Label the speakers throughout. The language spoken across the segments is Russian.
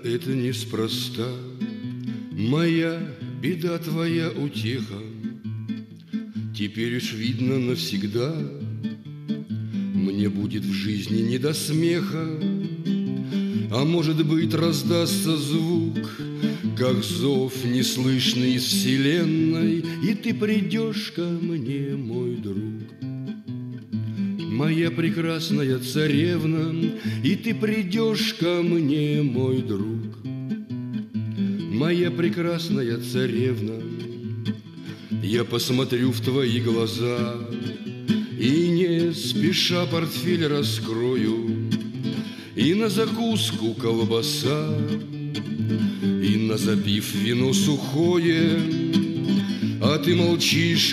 Speaker 1: это неспроста. Моя беда, твоя утеха, теперь уж видно навсегда. Мне будет в жизни не до смеха, а может быть раздастся звук, как зов неслышный из вселенной, и ты придешь ко мне, мой друг. Моя прекрасная царевна, и ты придешь ко мне, мой друг. Моя прекрасная царевна, я посмотрю в твои глаза и не спеша портфель раскрою, и на закуску колбаса, и на запив вино сухое. А ты молчишь,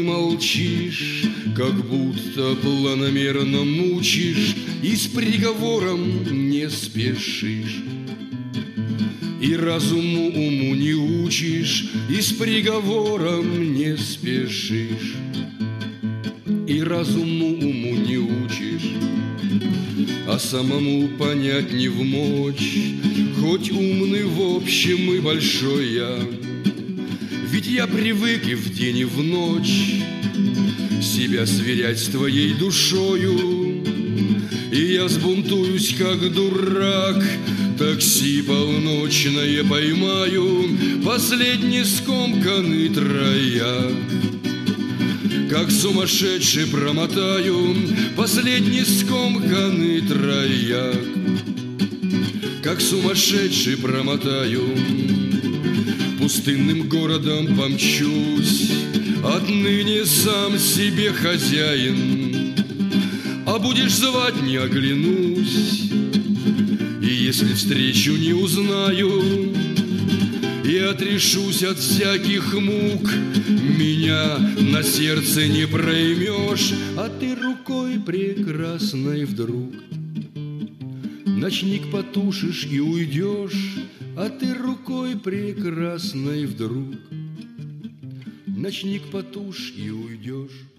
Speaker 1: как будто планомерно мучишь, и с приговором не спешишь. И разуму уму не учишь, и с приговором не спешишь. И разуму уму не учишь, а самому понять не вмочь, хоть умный в общем и большой я. Ведь я привык и в день, и в ночь себя сверять с твоей душою. И я сбунтуюсь, как дурак, такси полночное поймаю, последний скомканный трояк. Как сумасшедший промотаю последний скомканный трояк. Как сумасшедший промотаю, пустынным городом помчусь, отныне сам себе хозяин. А будешь звать, не оглянусь, и если встречу, не узнаю, и отрешусь от всяких мук, меня на сердце не проймешь. А ты рукой прекрасной вдруг ночник потушишь и уйдешь. А ты рукой прекрасной вдруг ночник потушь и уйдешь.